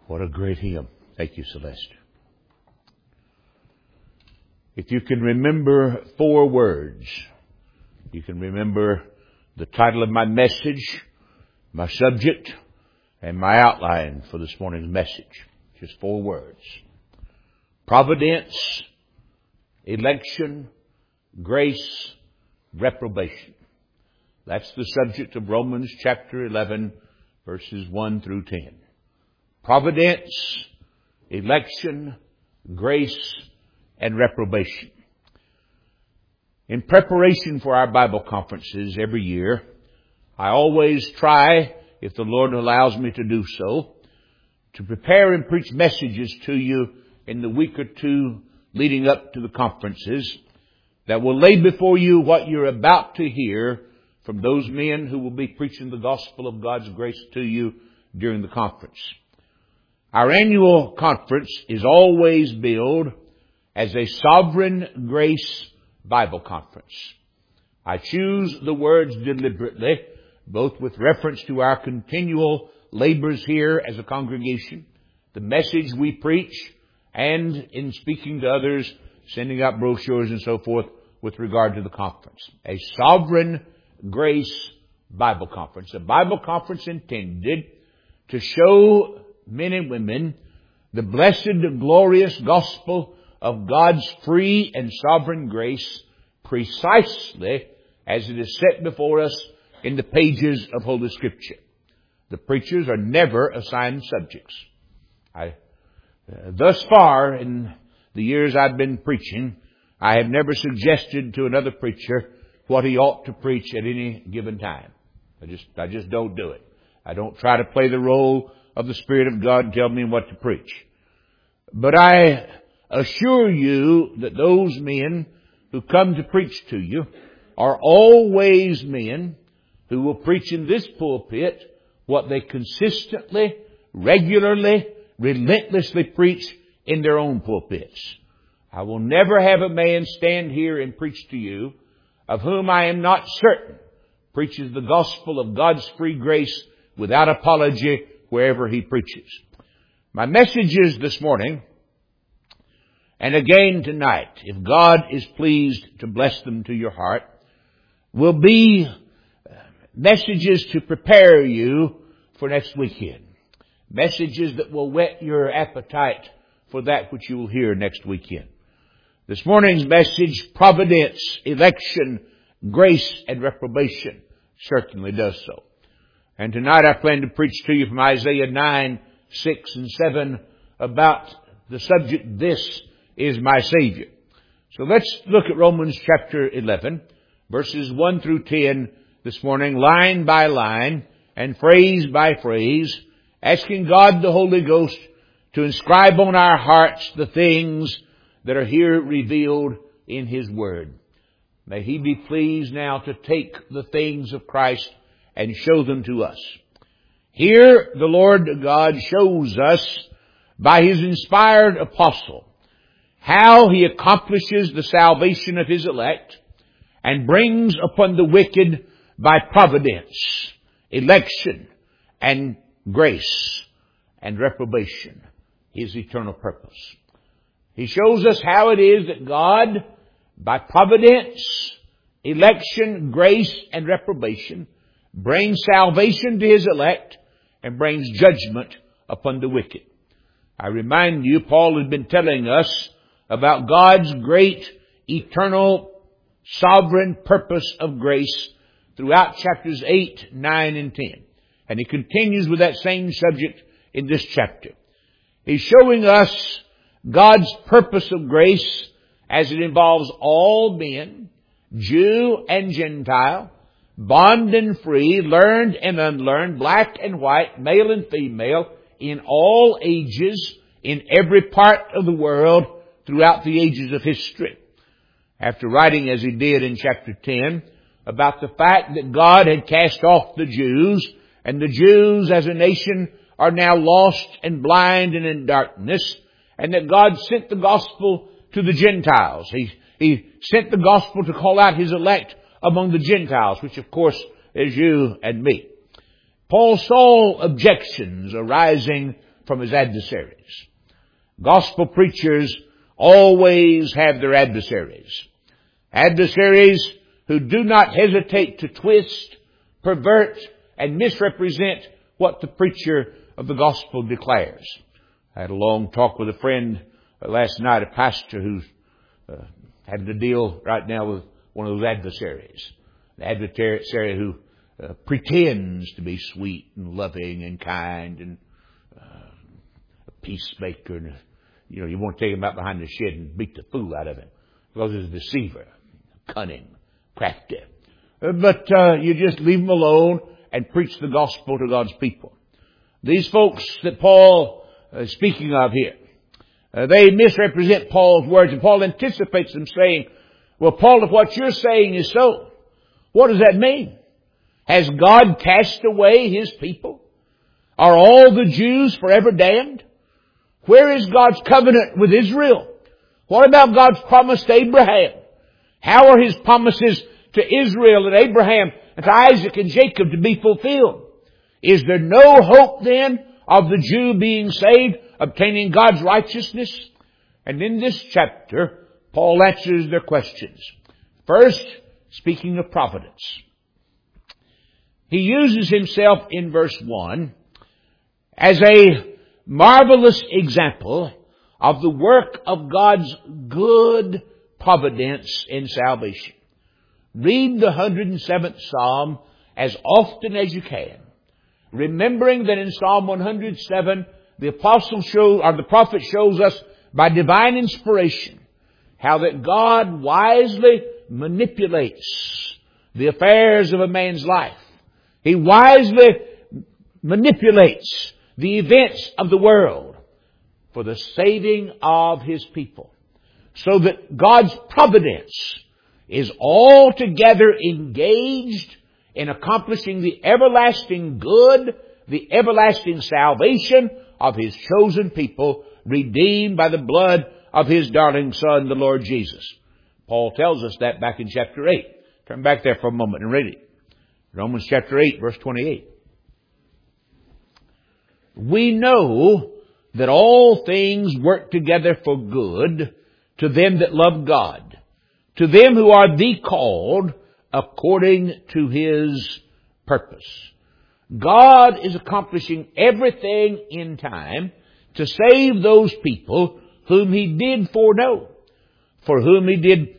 What a great hymn. Thank you, Celeste. If you can remember 4 words, you can remember the title of my message, my subject, and my outline for this morning's message. Just 4 words. Providence, election, grace, reprobation. That's the subject of Romans chapter 11, verses 1 through 10. Providence, election, grace, and reprobation. In preparation for our Bible conferences every year, I always try, if the Lord allows me to do so, to prepare and preach messages to you in the week or 2 leading up to the conferences that will lay before you what you're about to hear from those men who will be preaching the gospel of God's grace to you during the conference. Our annual conference is always billed as a Sovereign Grace Bible Conference. I choose the words deliberately, both with reference to our continual labors here as a congregation, the message we preach, and in speaking to others, sending out brochures and so forth with regard to the conference. A Sovereign Grace Bible Conference. A Bible conference intended to show men and women the blessed, glorious gospel of God's free and sovereign grace precisely as it is set before us in the pages of Holy Scripture. The preachers are never assigned subjects. Thus far in the years I've been preaching, I have never suggested to another preacher what he ought to preach at any given time. I just don't do it. I don't try to play the role of the Spirit of God and tell me what to preach. But I assure you that those men who come to preach to you are always men who will preach in this pulpit what they consistently, regularly, relentlessly preach in their own pulpits. I will never have a man stand here and preach to you of whom I am not certain preaches the gospel of God's free grace without apology wherever he preaches. My messages this morning, and again tonight, if God is pleased to bless them to your heart, will be messages to prepare you for next weekend. Messages that will whet your appetite for that which you will hear next weekend. This morning's message, Providence, Election, Grace, and Reprobation, certainly does so. And tonight I plan to preach to you from Isaiah 9, 6, and 7 about the subject, This is my Savior. So let's look at Romans chapter 11, verses 1 through 10 this morning, line by line and phrase by phrase, asking God the Holy Ghost to inscribe on our hearts the things that are here revealed in His Word. May He be pleased now to take the things of Christ and show them to us. Here the Lord God shows us by His inspired apostle how He accomplishes the salvation of His elect and brings upon the wicked by providence, election, and grace, and reprobation His eternal purpose. He shows us how it is that God, by providence, election, grace, and reprobation, brings salvation to His elect and brings judgment upon the wicked. I remind you, Paul has been telling us about God's great, eternal, sovereign purpose of grace throughout chapters 8, 9, and 10. And he continues with that same subject in this chapter. He's showing us God's purpose of grace as it involves all men, Jew and Gentile, bond and free, learned and unlearned, black and white, male and female, in all ages, in every part of the world, throughout the ages of history. After writing, as he did in chapter 10, about the fact that God had cast off the Jews, and the Jews as a nation are now lost and blind and in darkness, and that God sent the gospel to the Gentiles. He sent the gospel to call out His elect among the Gentiles, which of course is you and me. Paul saw objections arising from his adversaries. Gospel preachers always have their adversaries. Adversaries who do not hesitate to twist, pervert, and misrepresent what the preacher of the gospel declares. I had a long talk with a friend last night, a pastor who's having to deal right now with one of those adversaries. An adversary who pretends to be sweet and loving and kind and a peacemaker. And, you want to take him out behind the shed and beat the fool out of him because he's a deceiver, cunning, crafty. But you just leave him alone and preach the gospel to God's people. These folks that Paul is speaking of here, they misrepresent Paul's words, and Paul anticipates them saying, well, Paul, if what you're saying is so, what does that mean? Has God cast away His people? Are all the Jews forever damned? Where is God's covenant with Israel? What about God's promise to Abraham? How are His promises to Israel and Abraham and to Isaac and Jacob to be fulfilled? Is there no hope then of the Jew being saved, obtaining God's righteousness? And in this chapter, Paul answers their questions. First, speaking of providence. He uses himself in verse 1 as a marvelous example of the work of God's good providence in salvation. Read the 107th Psalm as often as you can, remembering that in Psalm 107, the prophet shows us by divine inspiration how that God wisely manipulates the affairs of a man's life. He wisely manipulates the events of the world for the saving of His people, so that God's providence is altogether engaged in accomplishing the everlasting good, the everlasting salvation of His chosen people, redeemed by the blood of His darling Son, the Lord Jesus. Paul tells us that back in chapter 8. Turn back there for a moment and read it. Romans chapter 8, verse 28. We know that all things work together for good to them that love God, to them who are the called according to His purpose. God is accomplishing everything in time to save those people whom He did foreknow. Whom He did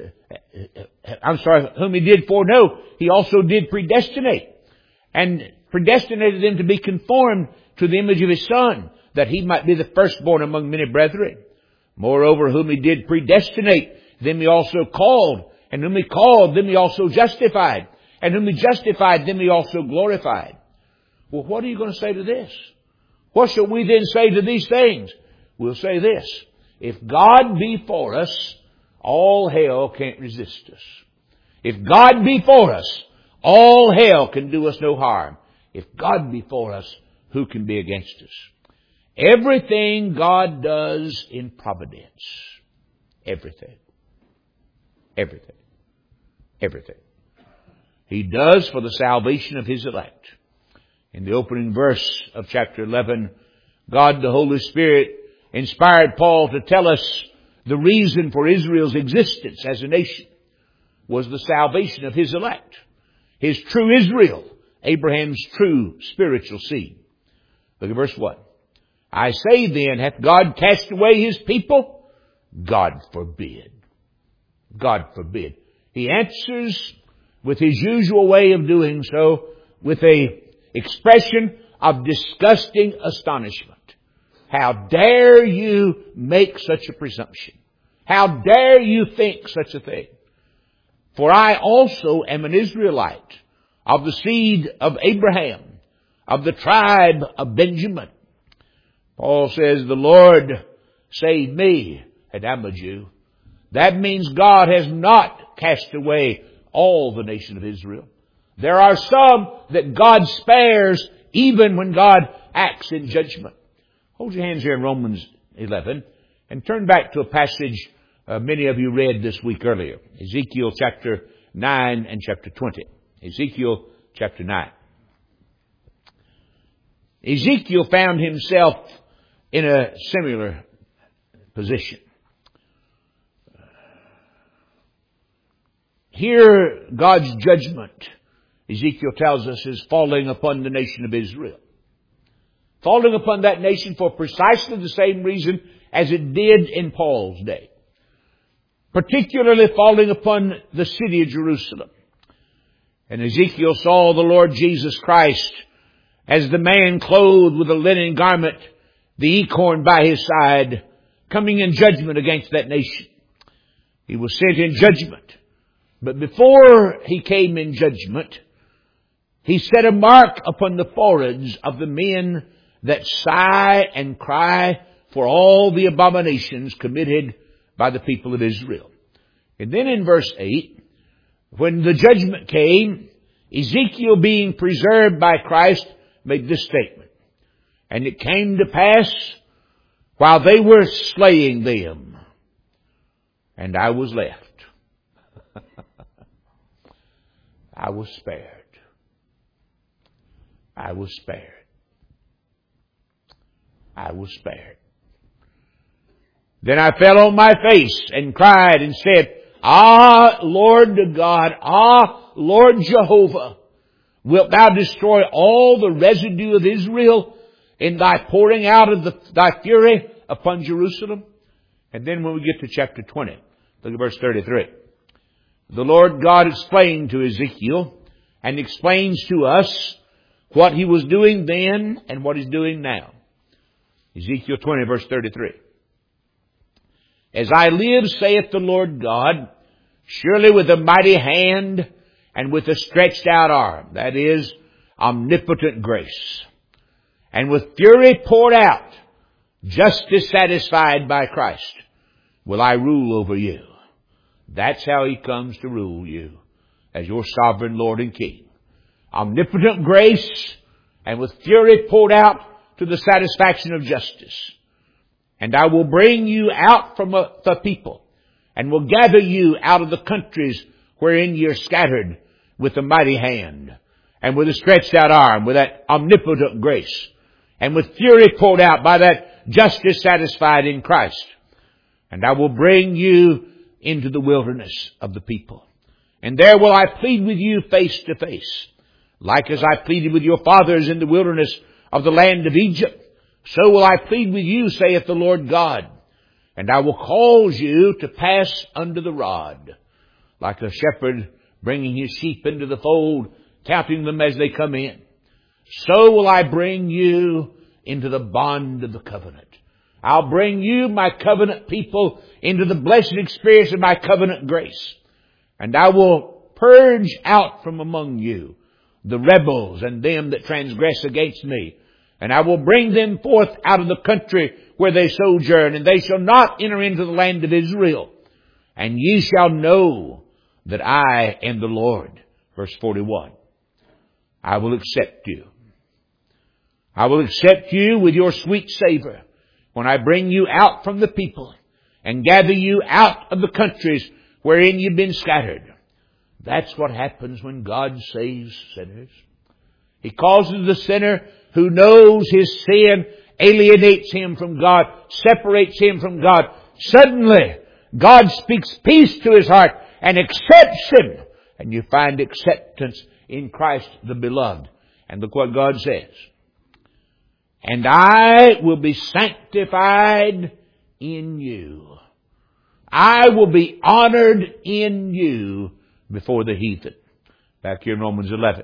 foreknow, He also did predestinate, and predestinated them to be conformed to the image of His Son, that He might be the firstborn among many brethren. Moreover, whom He did predestinate, them He also called, and whom He called, them He also justified, and whom He justified, them He also glorified. Well, what are you going to say to this? What shall we then say to these things? We'll say this: if God be for us, all hell can't resist us. If God be for us, all hell can do us no harm. If God be for us, who can be against us? Everything God does in providence. Everything. Everything. Everything. He does for the salvation of His elect. In the opening verse of chapter 11, God the Holy Spirit inspired Paul to tell us the reason for Israel's existence as a nation was the salvation of His elect. His true Israel, Abraham's true spiritual seed. Look at verse 1. I say then, hath God cast away His people? God forbid. God forbid. He answers with His usual way of doing so with a expression of disgusting astonishment. How dare you make such a presumption? How dare you think such a thing? For I also am an Israelite, of the seed of Abraham, of the tribe of Benjamin. Paul says, the Lord saved me, and I'm a Jew. That means God has not cast away all the nation of Israel. There are some that God spares even when God acts in judgment. Hold your hands here in Romans 11 and turn back to a passage many of you read this week earlier. Ezekiel chapter 9 and chapter 20. Ezekiel chapter 9. Ezekiel found himself in a similar position. Here, God's judgment, Ezekiel tells us, is falling upon the nation of Israel. Falling upon that nation for precisely the same reason as it did in Paul's day. Particularly falling upon the city of Jerusalem. And Ezekiel saw the Lord Jesus Christ as the man clothed with a linen garment, the acorn by his side, coming in judgment against that nation. He was sent in judgment. But before he came in judgment, he set a mark upon the foreheads of the men that sigh and cry for all the abominations committed by the people of Israel. And then in verse 8, when the judgment came, Ezekiel, being preserved by Christ, made this statement. And it came to pass, while they were slaying them, and I was left. I was spared. I was spared. I was spared. Then I fell on my face and cried and said, Ah, Lord God, ah, Lord Jehovah, wilt thou destroy all the residue of Israel in thy pouring out of thy fury upon Jerusalem? And then when we get to chapter 20, look at verse 33. The Lord God explained to Ezekiel and explains to us what he was doing then and what he's doing now. Ezekiel 20 verse 33. As I live, saith the Lord God, surely with a mighty hand and with a stretched out arm, that is, omnipotent grace, and with fury poured out, justice satisfied by Christ, will I rule over you. That's how he comes to rule you as your sovereign Lord and King. Omnipotent grace and with fury poured out to the satisfaction of justice. And I will bring you out from the people and will gather you out of the countries wherein ye are scattered with a mighty hand and with a stretched out arm, with that omnipotent grace and with fury poured out by that justice satisfied in Christ. And I will bring you into the wilderness of the people. And there will I plead with you face to face, like as I pleaded with your fathers in the wilderness of the land of Egypt. So will I plead with you, saith the Lord God. And I will cause you to pass under the rod, like a shepherd bringing his sheep into the fold, counting them as they come in. So will I bring you into the bond of the covenant. I'll bring you, my covenant people, into the blessed experience of my covenant grace. And I will purge out from among you the rebels and them that transgress against me. And I will bring them forth out of the country where they sojourn, and they shall not enter into the land of Israel. And ye shall know that I am the Lord. Verse 41. I will accept you. I will accept you with your sweet savor when I bring you out from the people and gather you out of the countries wherein you've been scattered. That's what happens when God saves sinners. He causes the sinner who knows his sin, alienates him from God, separates him from God. Suddenly, God speaks peace to his heart and accepts him. And you find acceptance in Christ the beloved. And look what God says. And I will be sanctified in you. I will be honored in you before the heathen. Back here in Romans 11.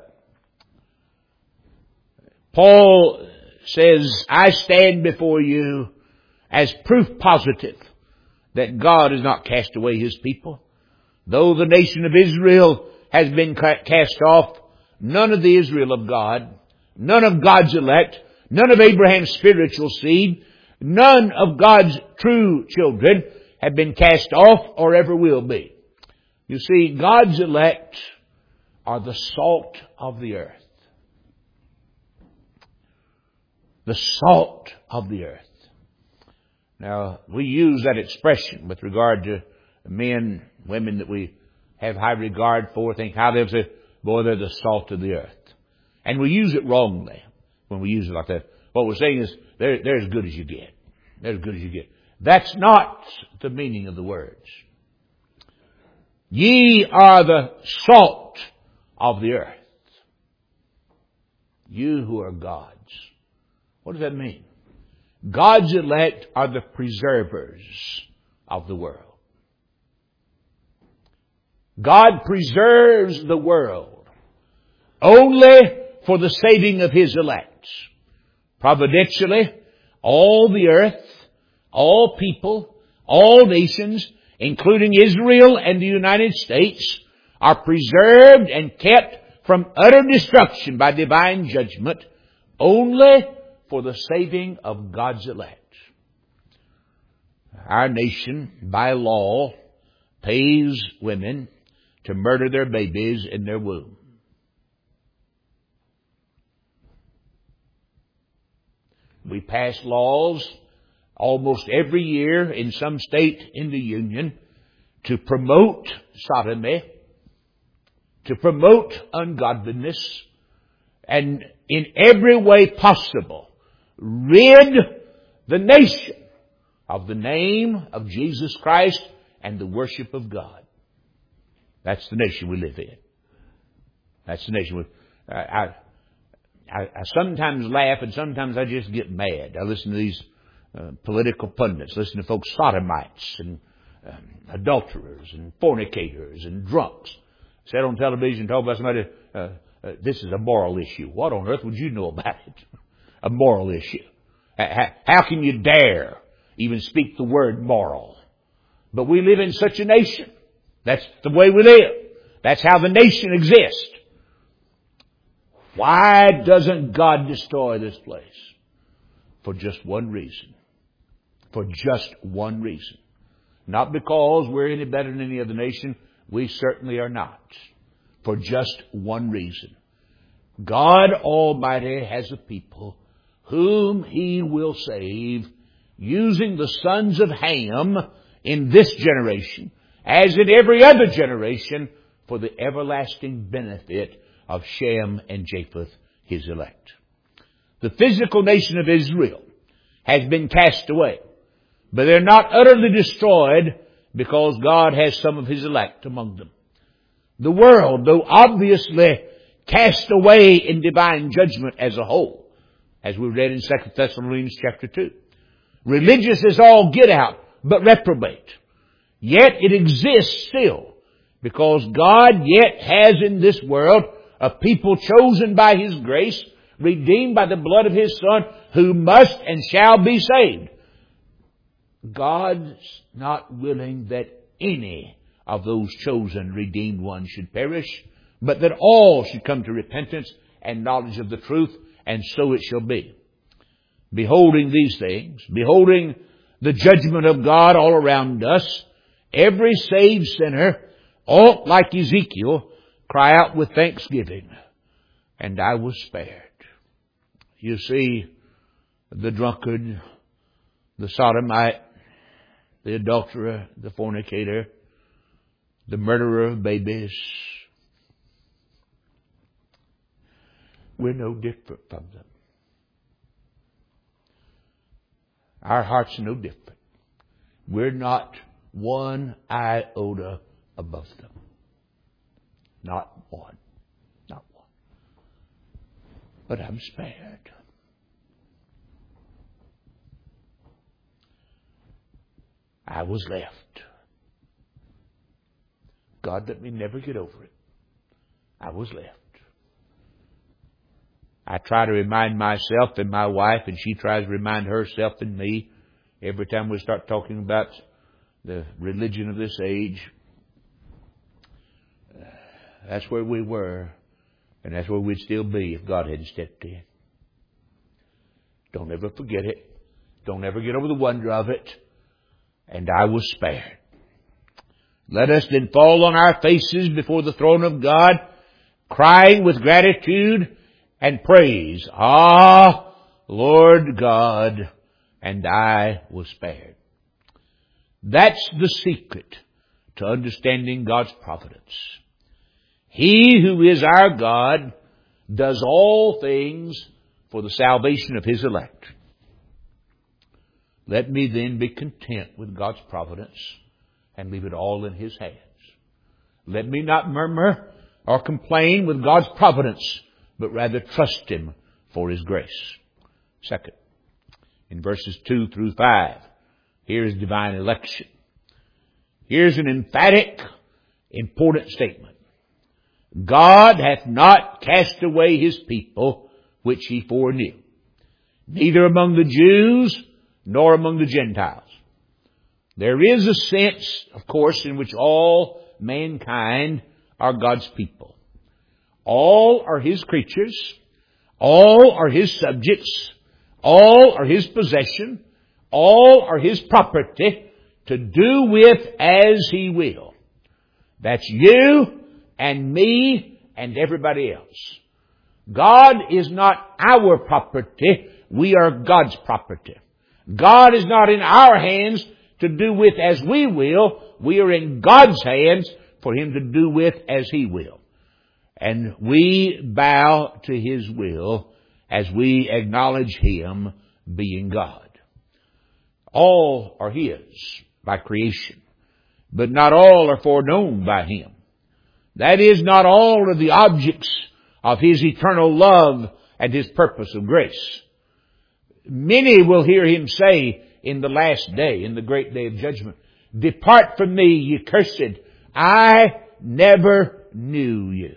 Paul says, I stand before you as proof positive that God has not cast away his people. Though the nation of Israel has been cast off, none of the Israel of God, none of God's elect, none of Abraham's spiritual seed, none of God's true children have been cast off or ever will be. You see, God's elect are the salt of the earth. The salt of the earth. Now, we use that expression with regard to men, women that we have high regard for, think how they say, boy, they're the salt of the earth. And we use it wrongly. when we use it like that. What we're saying is, they're as good as you get. They're as good as you get. That's not the meaning of the words. Ye are the salt of the earth. You who are God's. What does that mean? God's elect are the preservers of the world. God preserves the world only for the saving of His elect. Providentially, all the earth, all people, all nations, including Israel and the United States, are preserved and kept from utter destruction by divine judgment only for the saving of God's elect. Our nation, by law, pays women to murder their babies in their womb. We pass laws almost every year in some state in the Union to promote sodomy, to promote ungodliness, and in every way possible rid the nation of the name of Jesus Christ and the worship of God. That's the nation we live in. That's the nation I sometimes laugh and sometimes I just get mad. I listen to these political pundits, listen to folks sodomites and adulterers and fornicators and drunks. Sit on television, talk about somebody, this is a moral issue. What on earth would you know about it? A moral issue. How can you dare even speak the word moral? But we live in such a nation. That's the way we live. That's how the nation exists. Why doesn't God destroy this place? For just one reason. For just one reason. Not because we're any better than any other nation. We certainly are not. For just one reason. God Almighty has a people whom He will save using the sons of Ham in this generation, as in every other generation, for the everlasting benefit of Shem and Japheth, His elect. The physical nation of Israel has been cast away, but they're not utterly destroyed because God has some of His elect among them. The world, though obviously cast away in divine judgment as a whole, as we read in 2 Thessalonians chapter 2. Religious as all get out, but reprobate. Yet it exists still, because God yet has in this world a people chosen by His grace, redeemed by the blood of His Son, who must and shall be saved. God's not willing that any of those chosen, redeemed ones should perish, but that all should come to repentance and knowledge of the truth, and so it shall be. Beholding these things, beholding the judgment of God all around us, every saved sinner ought, like Ezekiel, cry out with thanksgiving, and I was spared. You see, the drunkard, the sodomite, the adulterer, the fornicator, the murderer of babies, we're no different from them. Our hearts are no different. We're not one iota above them. Not one. Not one. But I'm spared. I was left. God, let me never get over it. I was left. I try to remind myself and my wife, and she tries to remind herself and me every time we start talking about the religion of this age. That's where we were, and that's where we'd still be if God hadn't stepped in. Don't ever forget it. Don't ever get over the wonder of it. And I was spared. Let us then fall on our faces before the throne of God, crying with gratitude and praise, Ah, Lord God, and I was spared. That's the secret to understanding God's providence. He who is our God does all things for the salvation of His elect. Let me then be content with God's providence and leave it all in His hands. Let me not murmur or complain with God's providence, but rather trust Him for His grace. Second, in verses 2 through 5, here is divine election. Here's an emphatic, important statement. God hath not cast away His people, which He foreknew, neither among the Jews nor among the Gentiles. There is a sense, of course, in which all mankind are God's people. All are His creatures. All are His subjects. All are His possession. All are His property to do with as He will. That's you and me and everybody else. God is not our property. We are God's property. God is not in our hands to do with as we will. We are in God's hands for Him to do with as He will. And we bow to His will as we acknowledge Him being God. All are His by creation, but not all are foreknown by Him. That is, not all are the objects of His eternal love and His purpose of grace. Many will hear Him say in the last day, in the great day of judgment, "Depart from me, ye cursed, I never knew you."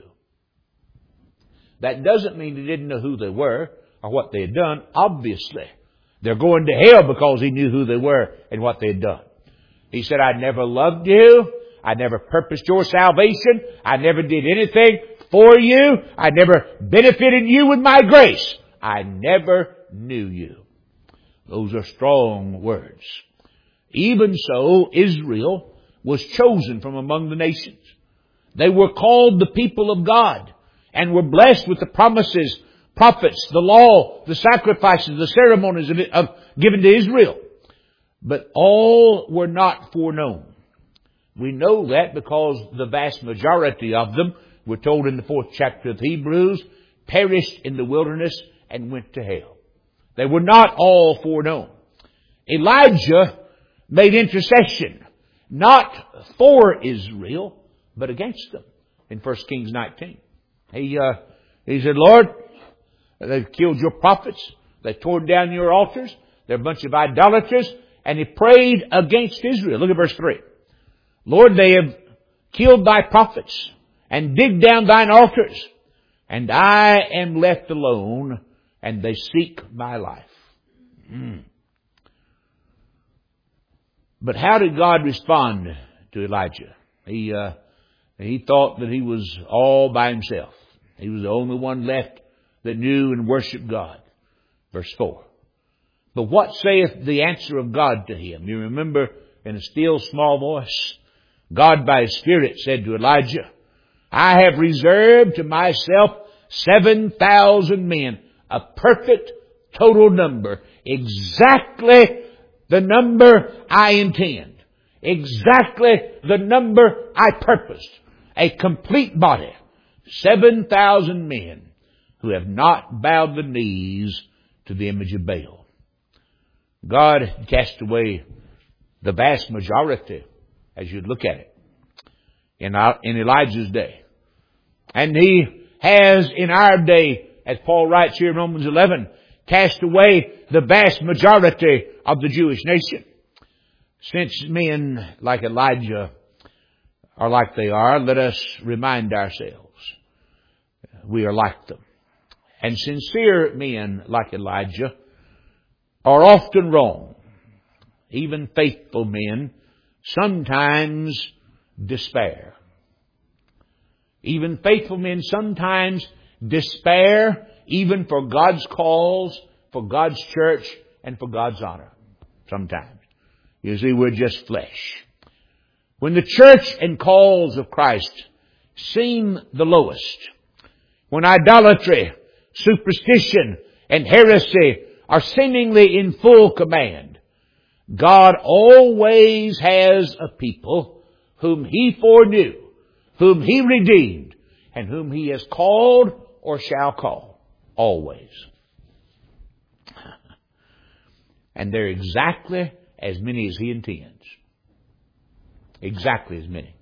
That doesn't mean He didn't know who they were or what they had done. Obviously, they're going to hell because He knew who they were and what they had done. He said, "I never loved you. I never purposed your salvation. I never did anything for you. I never benefited you with my grace. I never knew you." Those are strong words. Even so, Israel was chosen from among the nations. They were called the people of God and were blessed with the promises, prophets, the law, the sacrifices, the ceremonies given to Israel. But all were not foreknown. We know that because the vast majority of them, we're told in the 4th chapter of Hebrews, perished in the wilderness and went to hell. They were not all foreknown. Elijah made intercession, not for Israel, but against them in 1 Kings 19. He said, "Lord, they've killed your prophets. They've torn down your altars. They're a bunch of idolaters." And he prayed against Israel. Look at verse 3. "Lord, they have killed thy prophets and digged down thine altars. And I am left alone, and they seek my life." But how did God respond to Elijah? He thought that he was all by himself. He was the only one left that knew and worshiped God. Verse 4. "But what saith the answer of God to him?" You remember, in a still small voice, God by His Spirit said to Elijah, "I have reserved to myself 7,000 men, a perfect total number, exactly the number I intend, exactly the number I purposed, a complete body, 7,000 men who have not bowed the knees to the image of Baal." God cast away the vast majority, as you'd look at it, in Elijah's day. And He has in our day, as Paul writes here in Romans 11, cast away the vast majority of the Jewish nation. Since men like Elijah are like they are, let us remind ourselves we are like them. And sincere men like Elijah are often wrong. Even faithful men sometimes despair. Even faithful men sometimes despair even for God's cause, for God's church, and for God's honor. Sometimes. You see, we're just flesh. When the church and cause of Christ seem the lowest, when idolatry, superstition, and heresy are seemingly in full command, God always has a people whom He foreknew, whom He redeemed, and whom He has called or shall call. Always. and they're exactly as many as He intends. Exactly as many.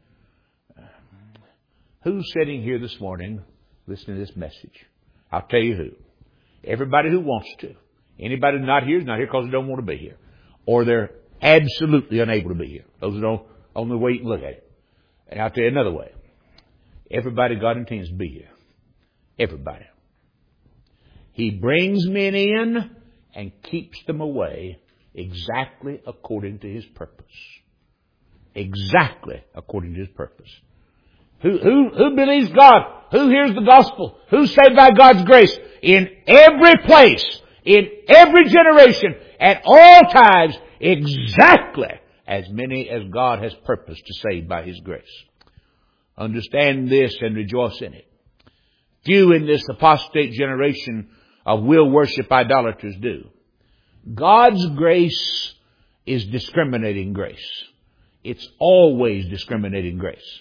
Who's sitting here this morning listening to this message? I'll tell you who. Everybody who wants to. Anybody not here is not here because they don't want to be here. Or they're absolutely unable to be here. Those are the only way you can look at it. And I'll tell you another way. Everybody God intends to be here. Everybody. He brings men in and keeps them away exactly according to His purpose. Exactly according to His purpose. Who believes God? Who hears the gospel? Who's saved by God's grace? In every place, in every generation, at all times, exactly as many as God has purposed to save by His grace. Understand this and rejoice in it. Few in this apostate generation of will worship idolaters do. God's grace is discriminating grace. It's always discriminating grace.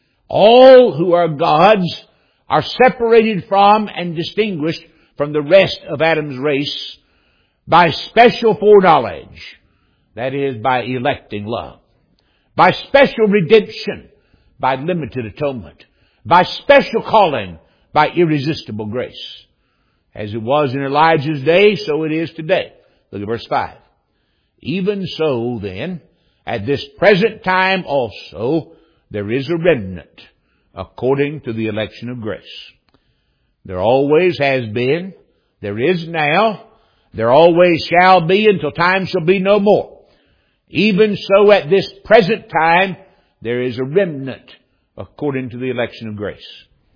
All who are God's are separated from and distinguished from the rest of Adam's race by special foreknowledge. That is, by electing love. By special redemption. By limited atonement. By special calling. By irresistible grace. As it was in Elijah's day, so it is today. Look at verse 5. Even so, then, at this present time also, there is a remnant according to the election of grace. There always has been, there is now, there always shall be until time shall be no more. Even so at this present time, there is a remnant according to the election of grace.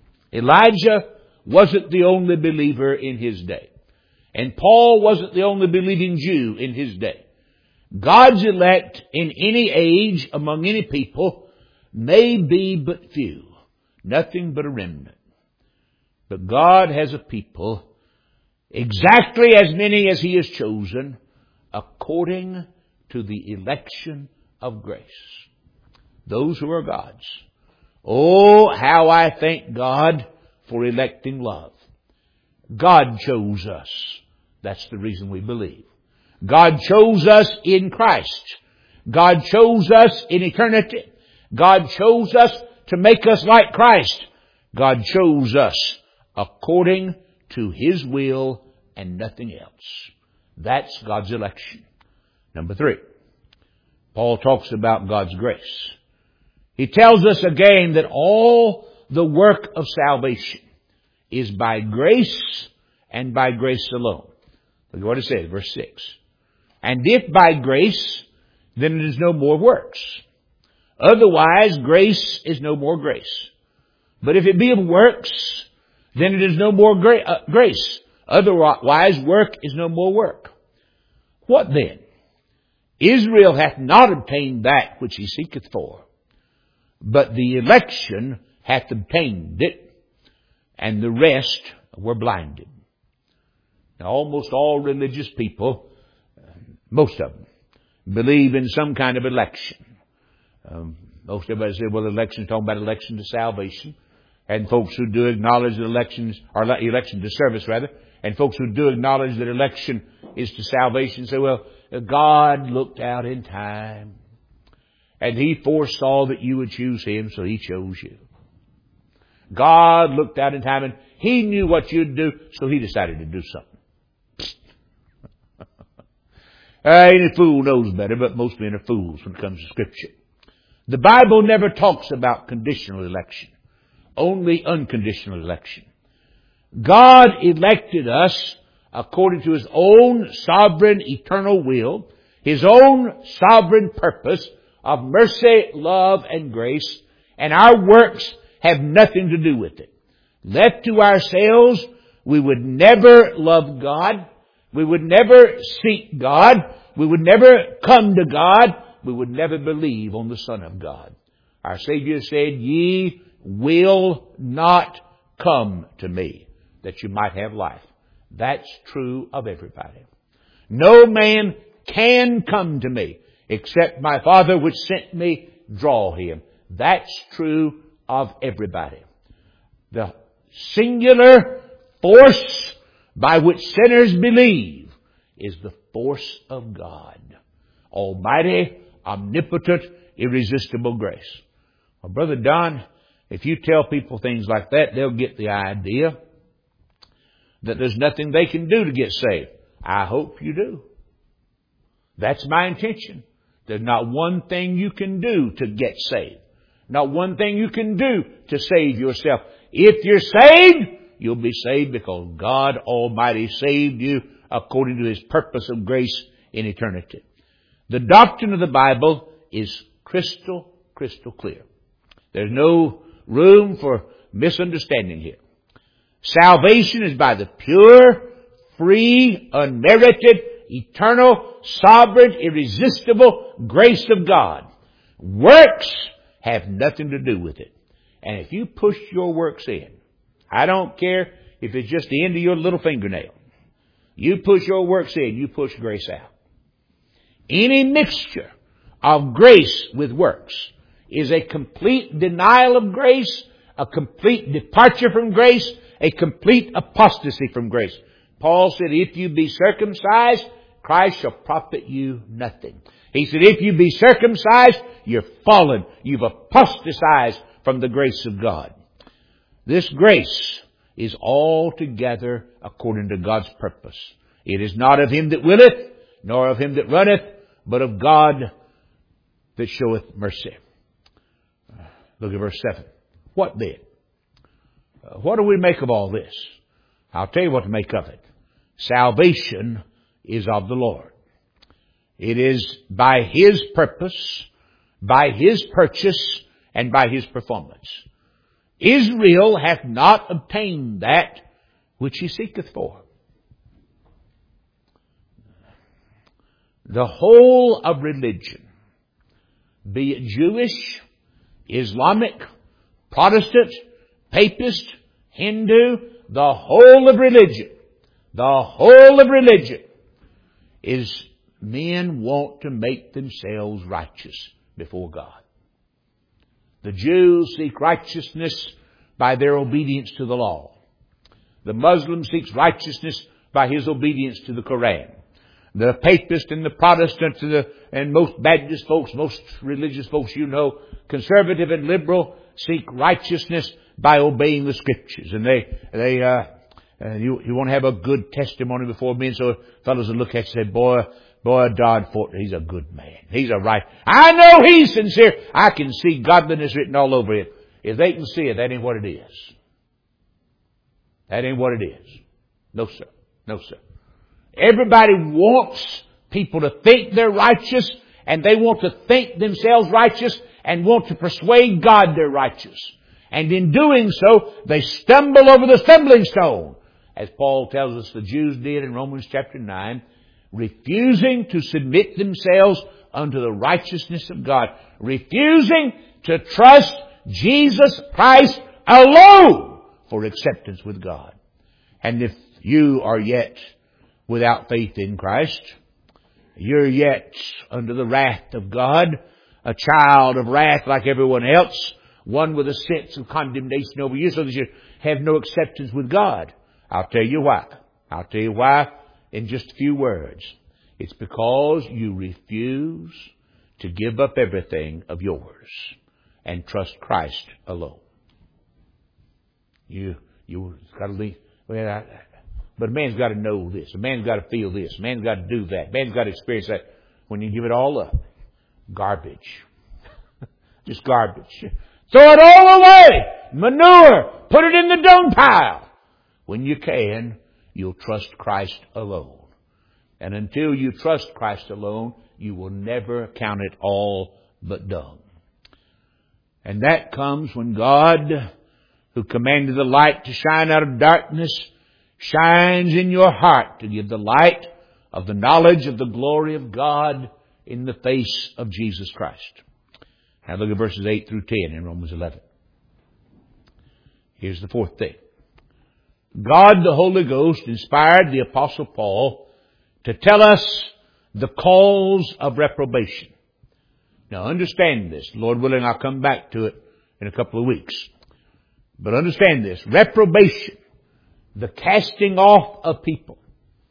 Elijah wasn't the only believer in his day. And Paul wasn't the only believing Jew in his day. God's elect in any age among any people may be but few. Nothing but a remnant. But God has a people, exactly as many as He has chosen, according to the election of grace. Those who are God's. Oh, how I thank God for electing love. God chose us. That's the reason we believe. God chose us in Christ. God chose us in eternity. God chose us to make us like Christ. God chose us according to His will and nothing else. That's God's election. Number 3, Paul talks about God's grace. He tells us again that all the work of salvation is by grace and by grace alone. Look at what it says, verse 6. And if by grace, then it is no more works. Otherwise, grace is no more grace. But if it be of works, then it is no more grace. Otherwise, work is no more work. What then? Israel hath not obtained that which he seeketh for, but the election hath obtained it, and the rest were blinded. Now, almost all religious people, most of them, believe in some kind of election. Most everybody say, well, election is talking about election to salvation. And folks who do acknowledge that elections, or election to service rather, and folks who do acknowledge that election is to salvation say, well, God looked out in time and He foresaw that you would choose Him, so He chose you. God looked out in time and He knew what you'd do, so He decided to do something. Any fool knows better, but most men are fools when it comes to Scripture. The Bible never talks about conditional election, only unconditional election. God elected us according to His own sovereign eternal will, His own sovereign purpose of mercy, love, and grace, and our works have nothing to do with it. Left to ourselves, we would never love God. We would never seek God. We would never come to God. We would never believe on the Son of God. Our Savior said, ye will not come to me that you might have life. That's true of everybody. No man can come to me except my Father which sent me draw him. That's true of everybody. The singular force by which sinners believe is the force of God. Almighty, omnipotent, irresistible grace. Well, Brother Don, if you tell people things like that, they'll get the idea that there's nothing they can do to get saved. I hope you do. That's my intention. There's not one thing you can do to get saved. Not one thing you can do to save yourself. If you're saved, you'll be saved because God Almighty saved you according to His purpose of grace in eternity. The doctrine of the Bible is crystal clear. There's no room for misunderstanding here. Salvation is by the pure, free, unmerited, eternal, sovereign, irresistible grace of God. Works have nothing to do with it. And if you push your works in, I don't care if it's just the end of your little fingernail. You push your works in, you push grace out. Any mixture of grace with works is a complete denial of grace, a complete departure from grace, a complete apostasy from grace. Paul said, if you be circumcised, Christ shall profit you nothing. He said, if you be circumcised, you're fallen. You've apostatized from the grace of God. This grace is altogether according to God's purpose. It is not of him that willeth, nor of him that runneth, but of God that showeth mercy. Look at verse 7. What then? What do we make of all this? I'll tell you what to make of it. Salvation is of the Lord. It is by His purpose, by His purchase, and by His performance. Israel hath not obtained that which he seeketh for. The whole of religion, be it Jewish, Islamic, Protestant, Papist, Hindu, the whole of religion is men want to make themselves righteous before God. The Jews seek righteousness by their obedience to the law. The Muslim seeks righteousness by his obedience to the Quran. The Papist and the Protestant and most Baptist folks, most religious folks you know, conservative and liberal, seek righteousness by obeying the Scriptures. And you want to have a good testimony before men, so fellows will look at you and say, boy, Don Fort, he's a good man. He's a right. I know he's sincere. I can see godliness written all over it. If they can see it, that ain't what it is. That ain't what it is. No, sir. No, sir. Everybody wants people to think they're righteous, and they want to think themselves righteous and want to persuade God they're righteous. And in doing so, they stumble over the stumbling stone, as Paul tells us the Jews did in Romans chapter 9, refusing to submit themselves unto the righteousness of God, refusing to trust Jesus Christ alone for acceptance with God. And if you are yet without faith in Christ, you're yet under the wrath of God, a child of wrath like everyone else, one with a sense of condemnation over you, so that you have no acceptance with God. I'll tell you why. I'll tell you why in just a few words. It's because you refuse to give up everything of yours and trust Christ alone. You got to leave. But a man's got to know this. A man's got to feel this. A man's got to do that. A man's got to experience that. When you give it all up, garbage. Just garbage. Throw it all away. Manure. Put it in the dung pile. When you can, you'll trust Christ alone. And until you trust Christ alone, you will never count it all but dung. And that comes when God, who commanded the light to shine out of darkness, shines in your heart to give the light of the knowledge of the glory of God in the face of Jesus Christ. Now look at verses 8 through 10 in Romans 11. Here's the fourth thing. God the Holy Ghost inspired the Apostle Paul to tell us the cause of reprobation. Now understand this. Lord willing, I'll come back to it in a couple of weeks. But understand this. Reprobation, the casting off of people,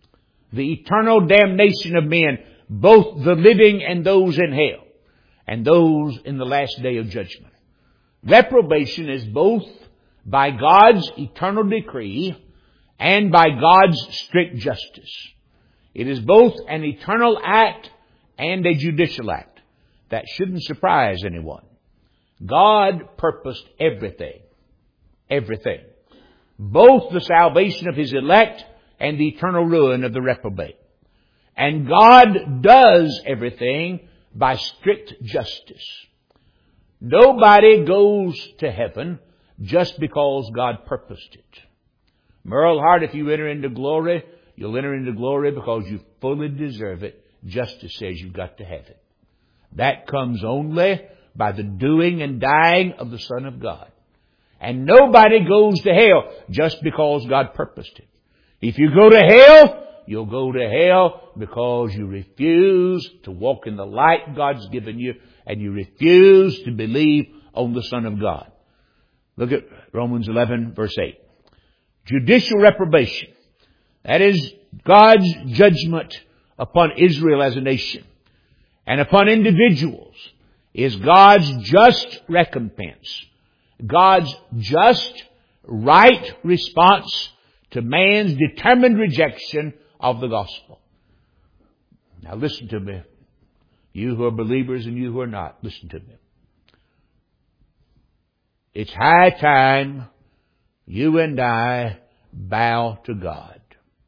the eternal damnation of men, both the living and those in hell, and those in the last day of judgment. Reprobation is both by God's eternal decree and by God's strict justice. It is both an eternal act and a judicial act. That shouldn't surprise anyone. God purposed everything. Everything. Both the salvation of His elect and the eternal ruin of the reprobate. And God does everything by strict justice. Nobody goes to heaven just because God purposed it. Merle Hart, if you enter into glory, you'll enter into glory because you fully deserve it. Justice says you've got to have it. That comes only by the doing and dying of the Son of God. And nobody goes to hell just because God purposed it. If you go to hell, you'll go to hell because you refuse to walk in the light God's given you, and you refuse to believe on the Son of God. Look at Romans 11, verse 8. Judicial reprobation. That is God's judgment upon Israel as a nation and upon individuals, is God's just recompense. God's just, right response to man's determined rejection of the gospel. Now listen to me. You who are believers and you who are not, listen to me. It's high time you and I bow to God.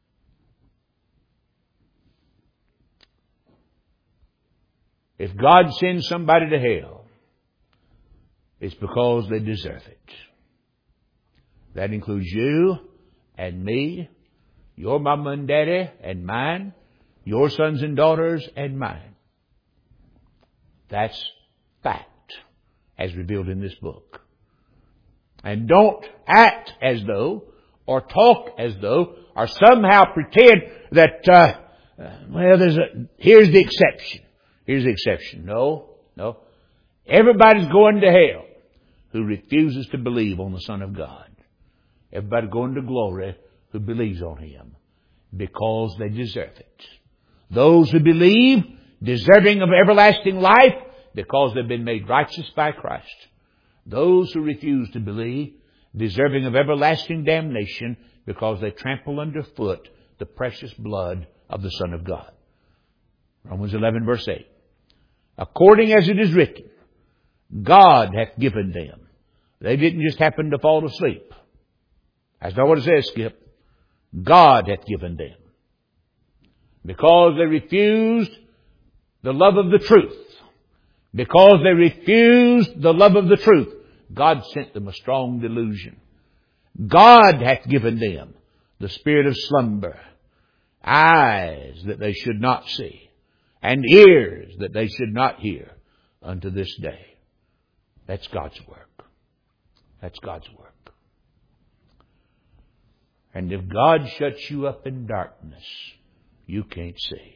If God sends somebody to hell, it's because they deserve it. That includes you and me, your mama and daddy and mine, your sons and daughters and mine. That's fact, as revealed in this book. And don't act as though, or talk as though, or somehow pretend that, here's the exception. Here's the exception. No. Everybody's going to hell who refuses to believe on the Son of God. Everybody going to glory who believes on Him because they deserve it. Those who believe, deserving of everlasting life because they've been made righteous by Christ. Those who refuse to believe, deserving of everlasting damnation because they trample underfoot the precious blood of the Son of God. Romans 11, verse 8. According as it is written, God hath given them. They didn't just happen to fall asleep. That's not what it says, Skip. God hath given them. Because they refused the love of the truth. Because they refused the love of the truth, God sent them a strong delusion. God hath given them the spirit of slumber, eyes that they should not see, and ears that they should not hear unto this day. That's God's work. That's God's work. And if God shuts you up in darkness, you can't see.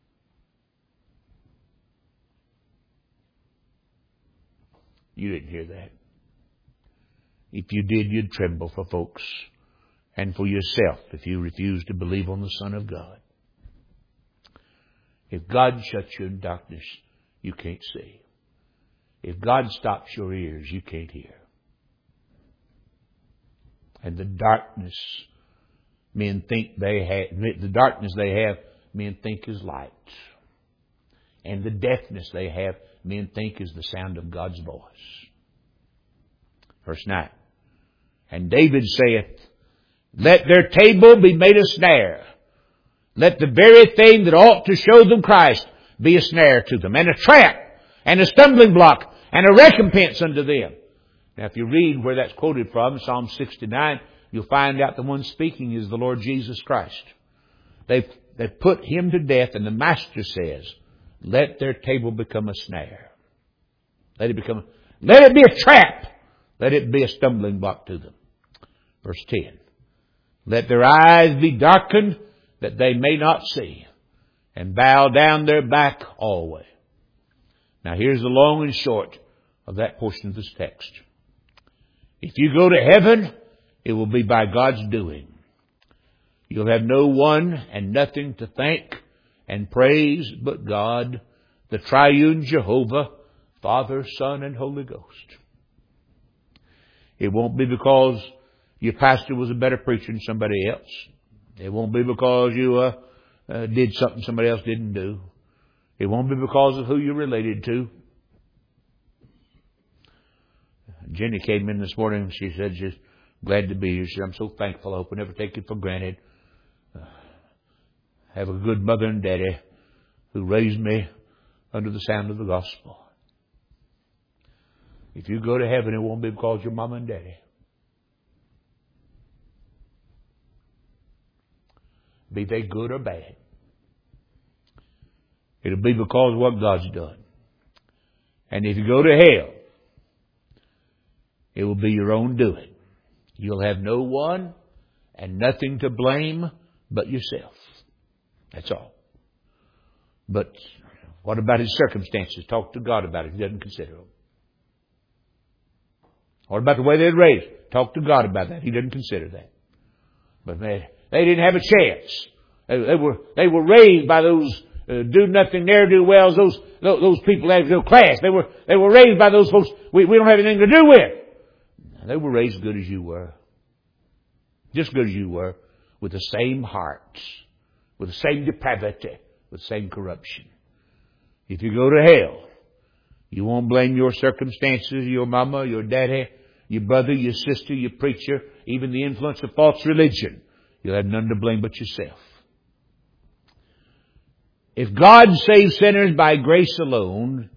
You didn't hear that. If you did, you'd tremble for folks and for yourself if you refuse to believe on the Son of God. If God shuts you in darkness, you can't see. If God stops your ears, you can't hear. And the darkness men think they have, men think is light. And the deafness they have, men think is the sound of God's voice. Verse 9. And David saith, let their table be made a snare. Let the very thing that ought to show them Christ be a snare to them, and a trap, and a stumbling block, and a recompense unto them. Now if you read where that's quoted from, Psalm 69, you'll find out the one speaking is the Lord Jesus Christ. They've put Him to death, and the Master says, let their table become a snare. Let it be a trap. Let it be a stumbling block to them. Verse 10. Let their eyes be darkened that they may not see, and bow down their back always. Now here's the long and short of that portion of this text. If you go to heaven, it will be by God's doing. You'll have no one and nothing to thank and praise but God, the triune Jehovah, Father, Son, and Holy Ghost. It won't be because your pastor was a better preacher than somebody else. It won't be because you did something somebody else didn't do. It won't be because of who you're related to. Jenny came in this morning and she said she's glad to be here. She said, I'm so thankful. I hope I never take it for granted. Have a good mother and daddy who raised me under the sound of the gospel. If you go to heaven, it won't be because your mama and daddy. Be they good or bad. It'll be because of what God's done. And if you go to hell, it will be your own doing. You'll have no one and nothing to blame but yourself. That's all. But what about his circumstances? Talk to God about it. He doesn't consider them. What about the way they're raised? Talk to God about that. He doesn't consider that. But man, they didn't have a chance. They were raised by those do nothing, ne'er do wells. Those people that have no class. They were raised by those folks we don't have anything to do with. They were raised good as you were, just good as you were, with the same hearts, with the same depravity, with the same corruption. If you go to hell, you won't blame your circumstances, your mama, your daddy, your brother, your sister, your preacher, even the influence of false religion. You'll have none to blame but yourself. If God saves sinners by grace alone,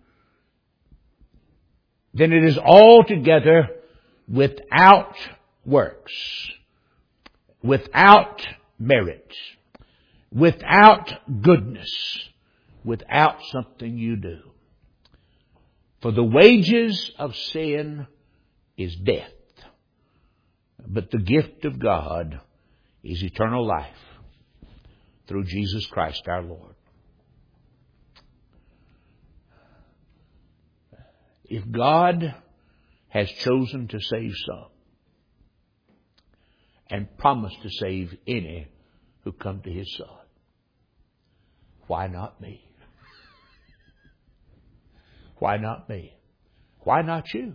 then it is altogether without works, without merit, without goodness, without something you do. For the wages of sin is death, but the gift of God is eternal life through Jesus Christ our Lord. If God has chosen to save some and promised to save any who come to His Son, why not me? Why not me? Why not you?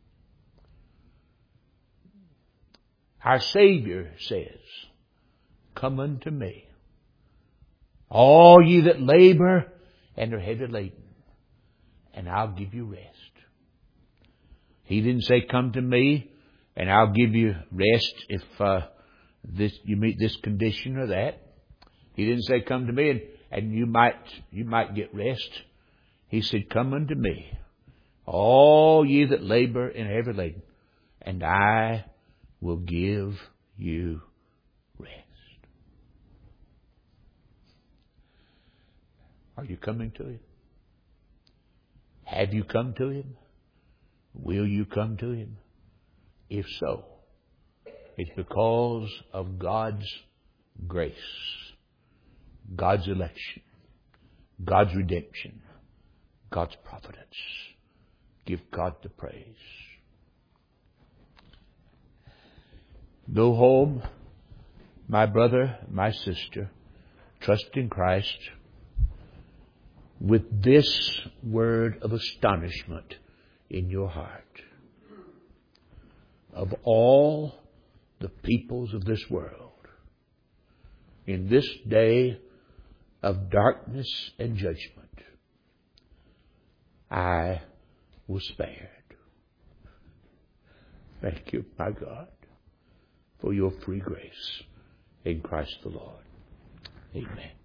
Our Savior says, come unto me, all ye that labor and are heavy laden, and I'll give you rest. He didn't say, come to me and I'll give you rest if you meet this condition or that. He didn't say, come to me and you might get rest. He said, come unto me, all ye that labor and are heavy laden, and I will give you rest. Are you coming to Him? Have you come to Him? Will you come to Him? If so, it's because of God's grace, God's election, God's redemption, God's providence. Give God the praise. Go home, my brother, my sister, trust in Christ with this word of astonishment in your heart. Of all the peoples of this world, in this day of darkness and judgment, I was spared. Thank you, my God, for your free grace in Christ the Lord. Amen.